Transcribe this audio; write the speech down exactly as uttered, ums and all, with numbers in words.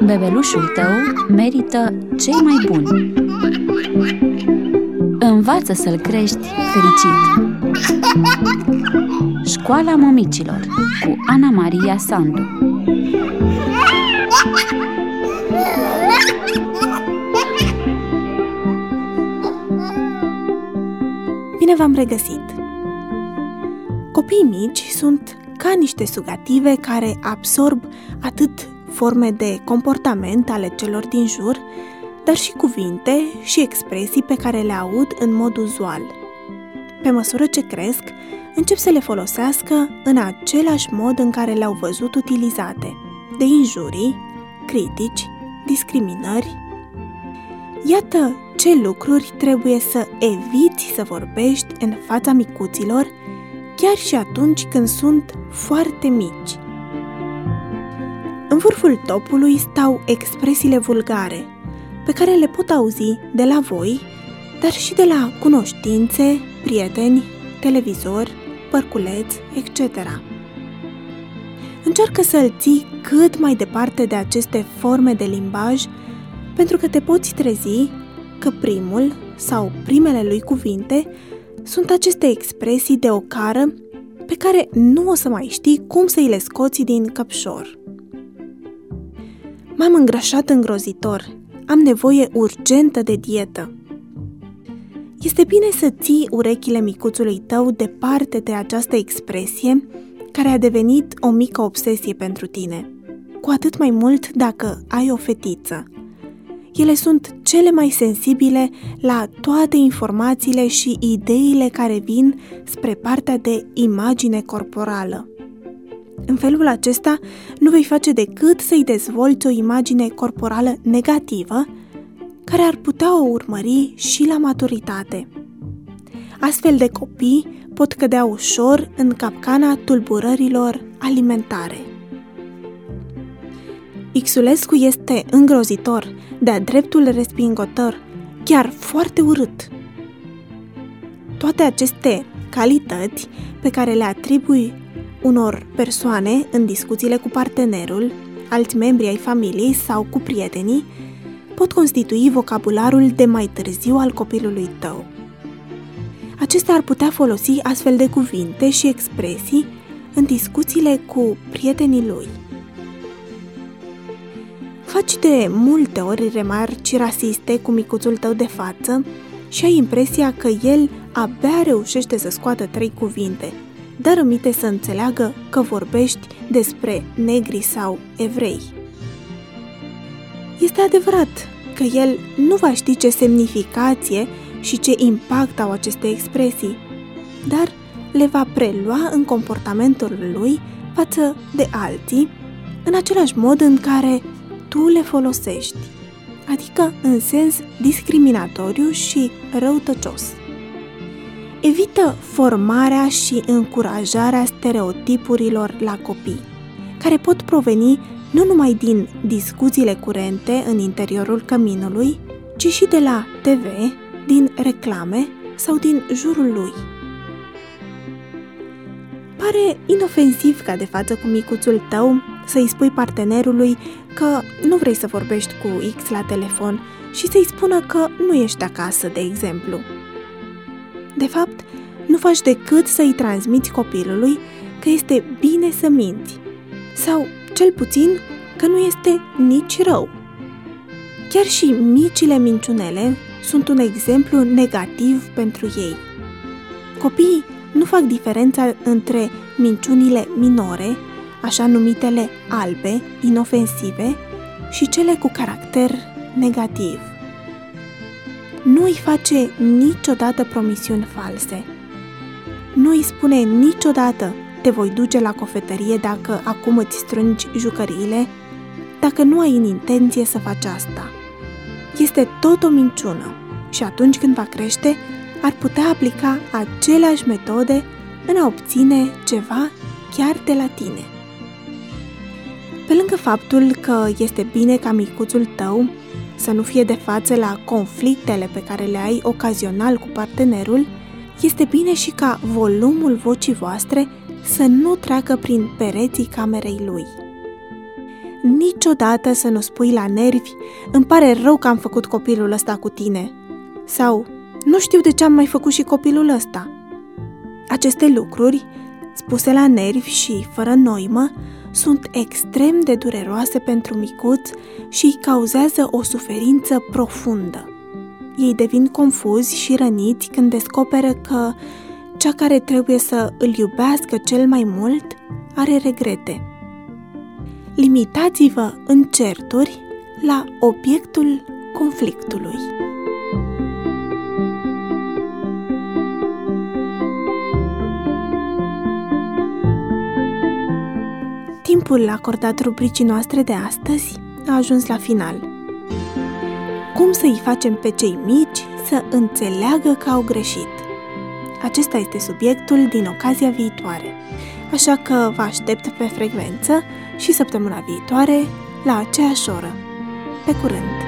Bebelușul tău merită cei mai buni. Învață să-l crești fericit. Școala Mămicilor cu Ana Maria Sandu. Bine v-am regăsit! Copiii mici sunt ca niște sugative care absorb atât forme de comportament ale celor din jur, dar și cuvinte și expresii pe care le aud în mod uzual. Pe măsură ce cresc, încep să le folosească în același mod în care le-au văzut utilizate, de injurii, critici, discriminări. Iată ce lucruri trebuie să eviți să vorbești în fața micuților, chiar și atunci când sunt foarte mici. În vârful topului stau expresiile vulgare, pe care le pot auzi de la voi, dar și de la cunoștințe, prieteni, televizor, părculeț, et cetera. Încearcă să-l ții cât mai departe de aceste forme de limbaj, pentru că te poți trezi că primul sau primele lui cuvinte sunt aceste expresii de ocară pe care nu o să mai știi cum să îi le scoți din căpșor. M-am îngrășat îngrozitor, am nevoie urgentă de dietă. Este bine să ții urechile micuțului tău departe de această expresie care a devenit o mică obsesie pentru tine, cu atât mai mult dacă ai o fetiță. Ele sunt cele mai sensibile la toate informațiile și ideile care vin spre partea de imagine corporală. În felul acesta nu vei face decât să-i dezvolți o imagine corporală negativă, care ar putea o urmări și la maturitate. Astfel de copii pot cădea ușor în capcana tulburărilor alimentare. Xulescu este îngrozitor, de-a dreptul respingător, chiar foarte urât. Toate aceste calități pe care le atribui unor persoane în discuțiile cu partenerul, alți membri ai familiei sau cu prietenii, pot constitui vocabularul de mai târziu al copilului tău. Acesta ar putea folosi astfel de cuvinte și expresii în discuțiile cu prietenii lui. Faci de multe ori remarci rasiste cu micuțul tău de față și ai impresia că el abia reușește să scoată trei cuvinte, dar omite să înțeleagă că vorbești despre negri sau evrei. Este adevărat că el nu va ști ce semnificație și ce impact au aceste expresii, dar le va prelua în comportamentul lui față de alții, în același mod în care tu le folosești, adică în sens discriminatoriu și răutăcios. Evită formarea și încurajarea stereotipurilor la copii, care pot proveni nu numai din discuțiile curente în interiorul căminului, ci și de la T V, din reclame sau din jurul lui. Pare inofensiv ca de față cu micuțul tău să-i spui partenerului că nu vrei să vorbești cu X la telefon și să-i spună că nu ești acasă, de exemplu. De fapt, nu faci decât să-i transmiți copilului că este bine să minți, sau, cel puțin, că nu este nici rău. Chiar și micile minciunele sunt un exemplu negativ pentru ei. Copiii nu fac diferența între minciunile minore, așa numitele albe, inofensive, și cele cu caracter negativ. Nu îi face niciodată promisiuni false. Nu îi spune niciodată te voi duce la cofetărie dacă acum îți strângi jucăriile, dacă nu ai în intenție să faci asta. Este tot o minciună și atunci când va crește, ar putea aplica aceleași metode în a obține ceva chiar de la tine. Pe lângă faptul că este bine ca micuțul tău să nu fie de față la conflictele pe care le ai ocazional cu partenerul, este bine și ca volumul vocii voastre să nu treacă prin pereții camerei lui. niciodată să nu spui la nervi: îmi pare rău că am făcut copilul ăsta cu tine. Sau, nu știu de ce am mai făcut și copilul ăsta. Aceste lucruri, spuse la nervi și fără noimă, sunt extrem de dureroase pentru micuț și îi cauzează o suferință profundă. Ei devin confuzi și răniți când descoperă că cea care trebuie să îl iubească cel mai mult are regrete. Limitați-vă în certuri la obiectul conflictului. Timpul acordat rubricii noastre de astăzi a ajuns la final. Cum să-i facem pe cei mici să înțeleagă că au greșit? Acesta este subiectul din ocazia viitoare, așa că vă aștept pe frecvență și săptămâna viitoare la aceeași oră. Pe curând!